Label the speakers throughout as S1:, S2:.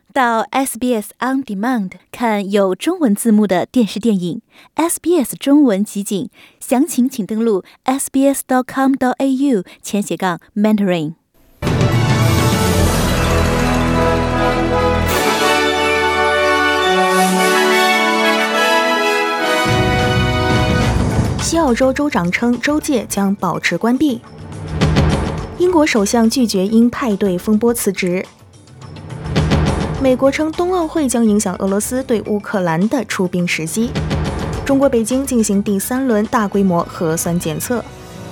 S1: 到 SBS On Demand 看有中文字幕的电视电影 SBS 中文集锦，详情请登录 sbs.com.au/Mandarin。
S2: 西澳洲州长称州界将保持关闭。英国首相拒绝因派对风波辞职。美国称冬奥会将影响俄罗斯对乌克兰的出兵时机。中国北京进行第3轮大规模核酸检测。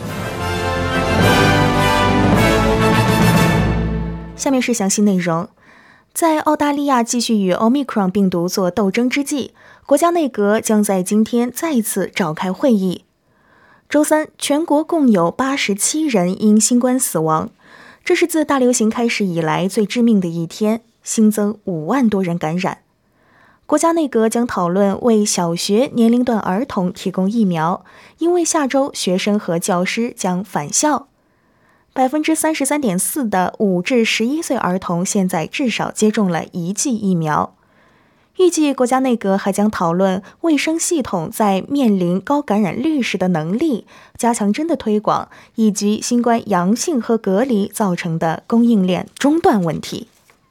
S2: 下面是详细内容。在澳大利亚继续与 Omicron 病毒做斗争之际，国家内阁将在今天再次召开会议。周三，全国共有87人因新冠死亡，这是自大流行开始以来最致命的一天，新增5万多人感染。国家内阁将讨论为小学年龄段儿童提供疫苗，因为下周学生和教师将返校。33.4% 的5至11岁儿童现在至少接种了1剂疫苗。预计国家内阁还将讨论卫生系统在面临高感染率时的能力、加强针的推广，以及新冠阳性和隔离造成的供应链中断问题。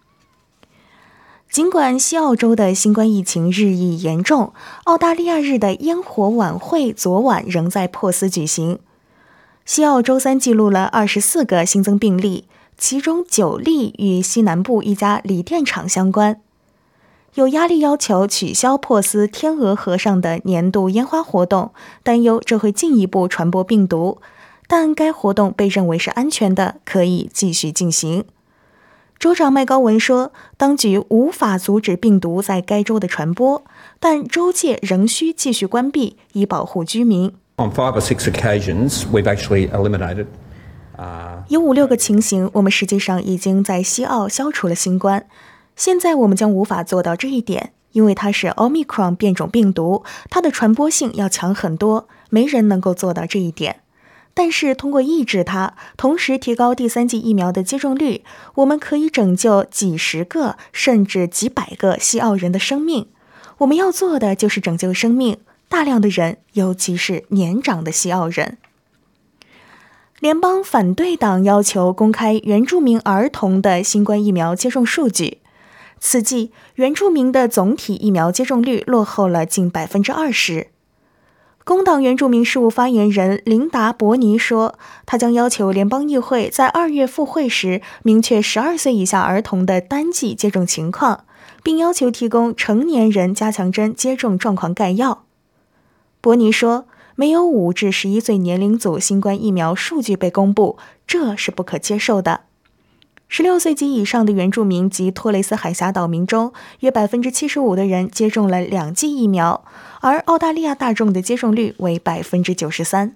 S2: 尽管西澳洲的新冠疫情日益严重，澳大利亚日的烟火晚会昨晚仍在珀斯举行。西澳周三记录了24个新增病例，其中9例与西南部一家锂电厂相关。有压力要求取消珀斯天鹅河上的年度烟花活动，担忧这会进一步传播病毒，但该活动被认为是安全的，可以继续进行。州长麦高文说，当局无法阻止病毒在该州的传播，但州界仍需继续关闭，以保护居民。
S3: On 5 or 6 occasions, we've actually eliminated
S2: 有5、6个情形，我们实际上已经在西澳消除了新冠。现在我们将无法做到这一点，因为它是 Omicron 变种病毒，它的传播性要强很多，没人能够做到这一点。但是通过抑制它，同时提高第3剂疫苗的接种率，我们可以拯救几十个甚至几百个西澳人的生命。我们要做的就是拯救生命，大量的人，尤其是年长的西澳人。联邦反对党要求公开原住民儿童的新冠疫苗接种数据。此际，原住民的总体疫苗接种率落后了近20%。工党原住民事务发言人琳达·伯尼说，他将要求联邦议会在2月复会时明确12岁以下儿童的单剂接种情况，并要求提供成年人加强针接种状况概要。伯尼说，没有5至11岁年龄组新冠疫苗数据被公布，这是不可接受的。16岁及以上的原住民及托雷斯海峡岛民中，约75%的人接种了2剂疫苗，而澳大利亚大众的接种率为93%。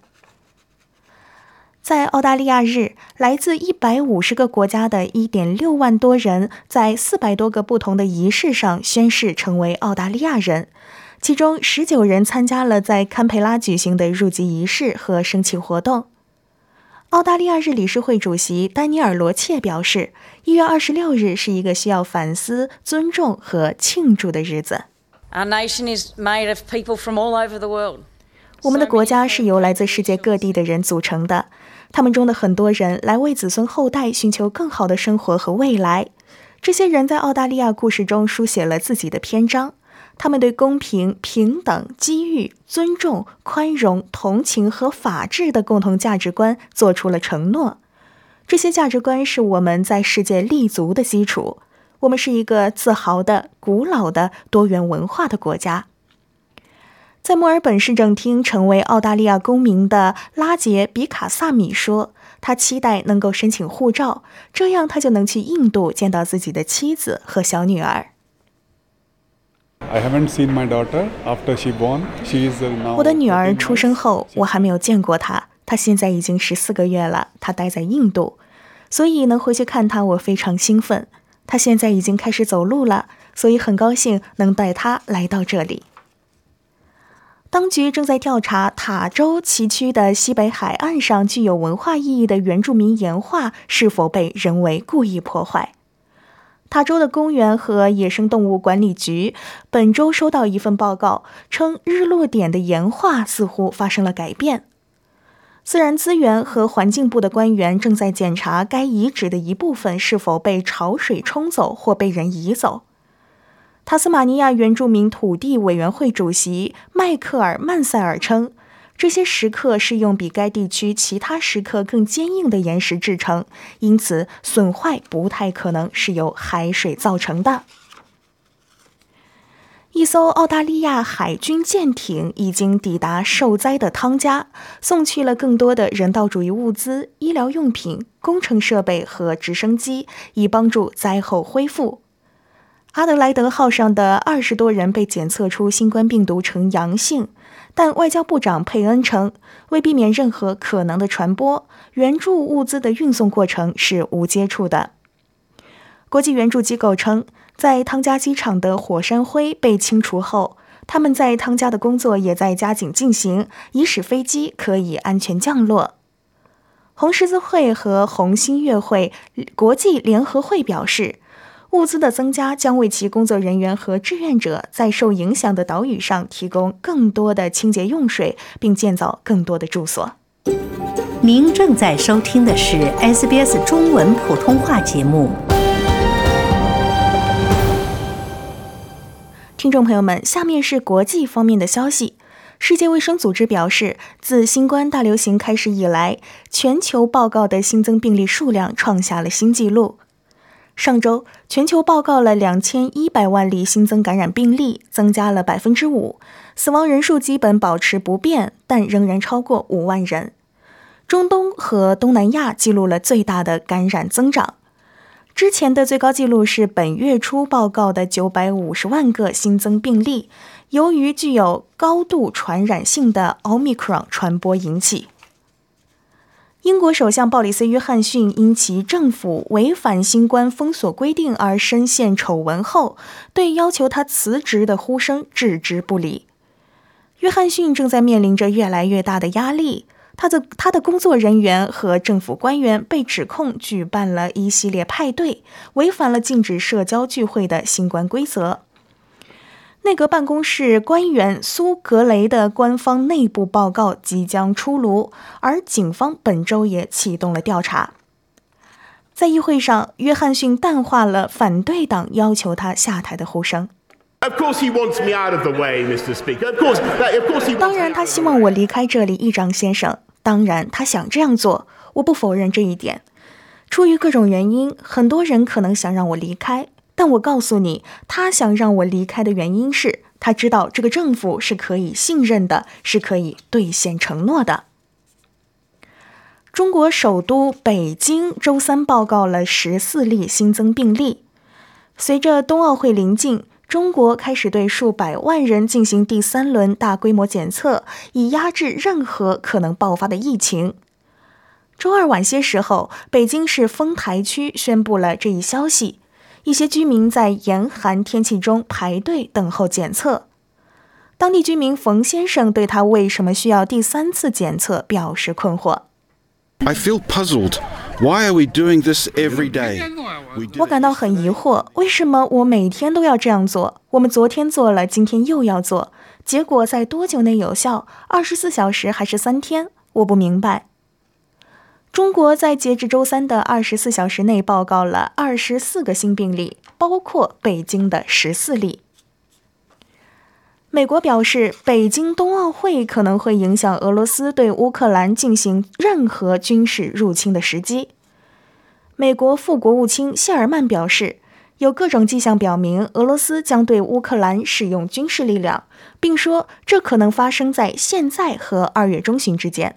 S2: 在澳大利亚日，来自150个国家的1.6万多人在400多个不同的仪式上宣誓成为澳大利亚人，其中19人参加了在堪培拉举行的入籍仪式和升旗活动。澳大利亚日理事会主席丹尼尔·罗切表示，1月26日是一个需要反思、尊重和庆祝的日子。我们的国家是由来自世界各地的人组成的，他们中的很多人来为子孙后代寻求更好的生活和未来。这些人在澳大利亚故事中书写了自己的篇章，他们对公平、平等、机遇、尊重、宽容、同情和法治的共同价值观做出了承诺。这些价值观是我们在世界立足的基础。我们是一个自豪的、古老的、多元文化的国家。在墨尔本市政厅成为澳大利亚公民的拉杰比卡萨米说，他期待能够申请护照，这样他就能去印度见到自己的妻子和小女儿。我的女儿出生后，我还没有见过她。她现在已经14个月了，她待在印度，所以能回去看她，我非常兴奋。她现在已经开始走路了，所以很高兴能带她来到这里。当局正在调查塔州崎岖的西北海岸上具有文化意义的原住民岩画是否被人为故意破坏。 塔州的公园和野生动物管理局本周收到一份报告，称日落点的岩画似乎发生了改变。自然资源和环境部的官员正在检查该遗址的一部分是否被潮水冲走或被人移走。塔斯马尼亚原住民土地委员会主席迈克尔·曼塞尔称，这些石刻是用比该地区其他石刻更坚硬的岩石制成，因此损坏不太可能是由海水造成的。一艘澳大利亚海军舰艇已经抵达受灾的汤加，送去了更多的人道主义物资、医疗用品、工程设备和直升机，以帮助灾后恢复。阿德莱德号上的20多人被检测出新冠病毒呈阳性，但外交部长佩恩称，为避免任何可能的传播，援助物资的运送过程是无接触的。国际援助机构称，在汤加机场的火山灰被清除后，他们在汤加的工作也在加紧进行，以使飞机可以安全降落。红十字会和红新月会国际联合会表示，物资的增加将为其工作人员和志愿者在受影响的岛屿上提供更多的清洁用水，并建造更多的住所。
S4: 您正在收听的是 SBS 中文普通话节目。
S2: 听众朋友们，下面是国际方面的消息。世界卫生组织表示，自新冠大流行开始以来，全球报告的新增病例数量创下了新纪录。上周，全球报告了2100万例新增感染病例，增加了 5%， 死亡人数基本保持不变，但仍然超过5万人。中东和东南亚记录了最大的感染增长。之前的最高纪录是本月初报告的950万个新增病例，由于具有高度传染性的 Omicron 传播引起。英国首相鲍里斯·约翰逊因其政府违反新冠封锁规定而深陷丑闻后，对要求他辞职的呼声置之不理。约翰逊正在面临着越来越大的压力，他的工作人员和政府官员被指控举办了一系列派对，违反了禁止社交聚会的新冠规则。内阁办公室官员苏格雷的官方内部报告即将出炉，而警方本周也启动了调查。在议会上，约翰逊淡化了反对党要求他下台的呼声。当然，他希望我离开这里，议长先生。当然，他想这样做，我不否认这一点。出于各种原因，很多人可能想让我离开。但我告诉你，他想让我离开的原因是，他知道这个政府是可以信任的，是可以兑现承诺的。中国首都北京周三报告了14例新增病例。随着冬奥会临近，中国开始对数百万人进行第3轮大规模检测，以压制任何可能爆发的疫情。周二晚些时候，北京市丰台区宣布了这一消息。一些居民在严寒天气中排队等候检测。当地居民冯先生对他为什么需要第3次检测表示困惑。
S5: I feel puzzled. Why are we doing this every day?
S2: 我感到很疑惑，为什么我每天都要这样做？我们昨天做了，今天又要做，结果在多久内有效？24小时还是3天？我不明白。中国在截至周三的24小时内报告了24个新病例，包括北京的14例。美国表示，北京冬奥会可能会影响俄罗斯对乌克兰进行任何军事入侵的时机。美国副国务卿谢尔曼表示，有各种迹象表明俄罗斯将对乌克兰使用军事力量，并说这可能发生在现在和2月中旬之间。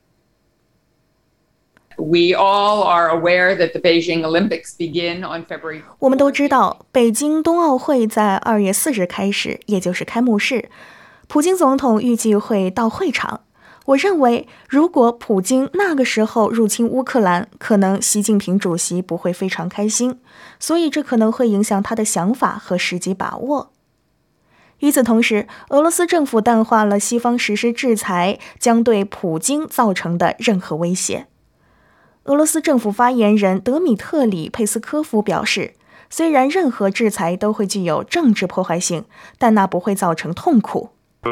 S6: We all are aware that the Beijing Olympics begin on February.
S2: 我们都知道，北京冬奥会在2月4日开始，也就是开幕式。普京总统预计会到会场。我认为，如果普京那个时候入侵乌克兰，可能习近平主席不会非常开心，所以这可能会影响他的想法和时机把握。与此同时，俄罗斯政府淡化了西方实施制裁将对普京造成的任何威胁。俄罗斯政府发言人德米特里·佩斯科夫表示， 虽然任何制裁都会具有政治破坏性，但那不会造成痛苦。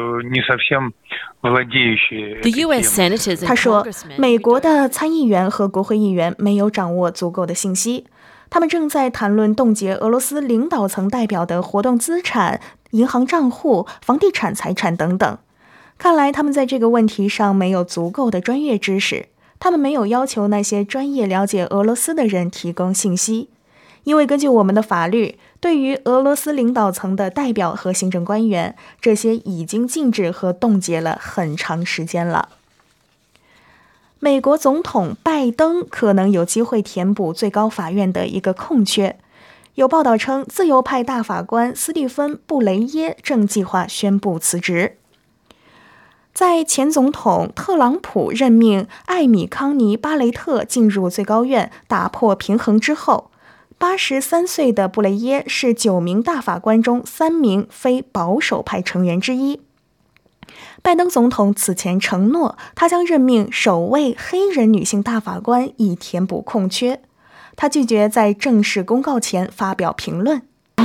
S2: 他说，美国的参议员和国会议员没有掌握足够的信息，他们正在谈论冻结俄罗斯领导层代表的活动资产、银行账户、房地产财产等等。看来他们在这个问题上没有足够的专业知识，他们没有要求那些专业了解俄罗斯的人提供信息，因为根据我们的法律，对于俄罗斯领导层的代表和行政官员，这些已经禁止和冻结了很长时间了。美国总统拜登可能有机会填补最高法院的一个空缺。有报道称，自由派大法官斯蒂芬·布雷耶正计划宣布辞职。在前总统特朗普任命艾米·康尼·巴雷特进入最高院打破平衡之后，83岁的布雷耶是9名大法官中3名非保守派成员之一。拜登总统此前承诺，他将任命首位黑人女性大法官以填补空缺。他拒绝在正式公告前发表评论。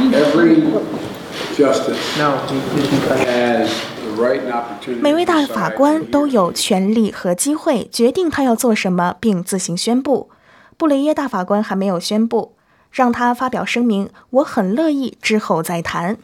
S2: 每位大法官都有权利和机会决定他要做什么，并自行宣布。布雷耶大法官还没有宣布，让他发表声明，我很乐意之后再谈。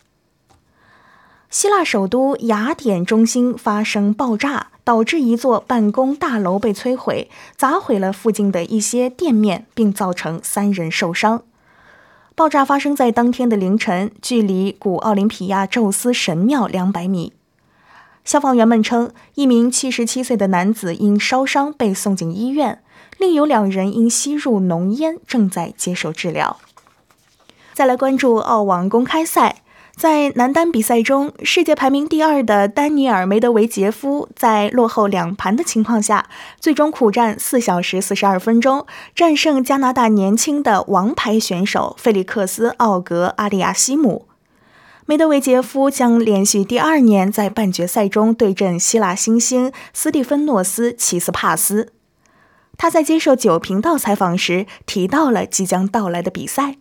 S2: 希腊首都雅典中心发生爆炸，导致一座办公大楼被摧毁，砸毁了附近的一些店面，并造成3人受伤。爆炸发生在当天的凌晨，距离古奥林匹亚宙斯神庙200米。消防员们称，一名77岁的男子因烧伤被送进医院，另有2人因吸入浓烟正在接受治疗。再来关注澳网公开赛。在男单比赛中，世界排名第2的丹尼尔·梅德韦杰夫在落后2盘的情况下，最终苦战4小时42分钟，战胜加拿大年轻的王牌选手费利克斯·奥格阿利亚西姆。梅德韦杰夫将连续第2年在半决赛中对阵希腊新星斯蒂芬诺斯·齐斯帕斯。他在接受9频道采访时提到了即将到来的比赛。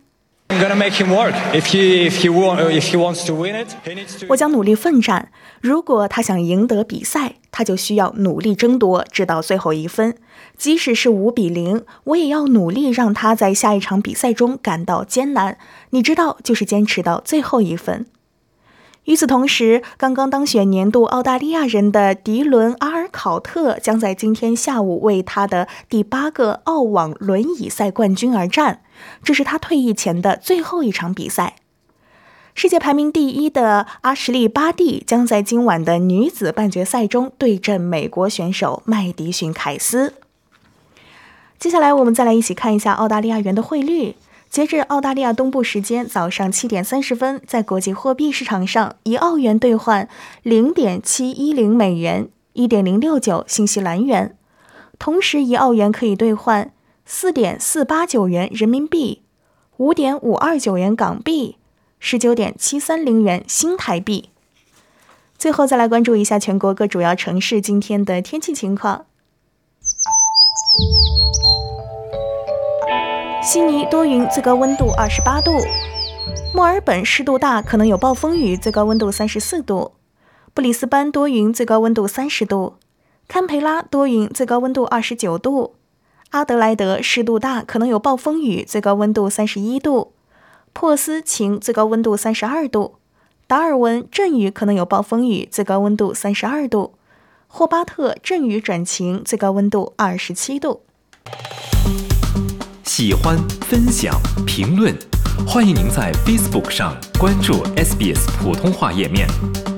S2: 我将努力奋战，如果他想赢得比赛，他就需要努力争夺，直到最后1分。即使是5-0，我也要努力让他在下一场比赛中感到艰难。你知道，就是坚持到最后1分。与此同时，刚刚当选年度澳大利亚人的迪伦·阿尔考特将在今天下午为他的第8个澳网轮椅赛冠军而战，这是他退役前的最后一场比赛。世界排名第1的阿什利·巴蒂将在今晚的女子半决赛中对阵美国选手麦迪逊·凯斯。接下来我们再来一起看一下澳大利亚元的汇率。截至澳大利亚东部时间早上7点30分，在国际货币市场上，1澳元兑换 0.710 美元， 1.069 新西兰元。同时1澳元可以兑换 4.489 元人民币， 5.529 元港币， 19.730 元新台币。最后再来关注一下全国各主要城市今天的天气情况。悉尼多云，最高温度28度；墨尔本湿度大，可能有暴风雨，最高温度34度；布里斯班多云，最高温度30度；堪培拉多云，最高温度29度；阿德莱德湿度大，可能有暴风雨，最高温度31度；珀斯晴，最高温度32度；达尔文阵雨，可能有暴风雨，最高温度32度；霍巴特阵雨转晴，最高温度27度。
S7: 喜欢、分享、评论，欢迎您在 Facebook 上关注 SBS 普通话页面。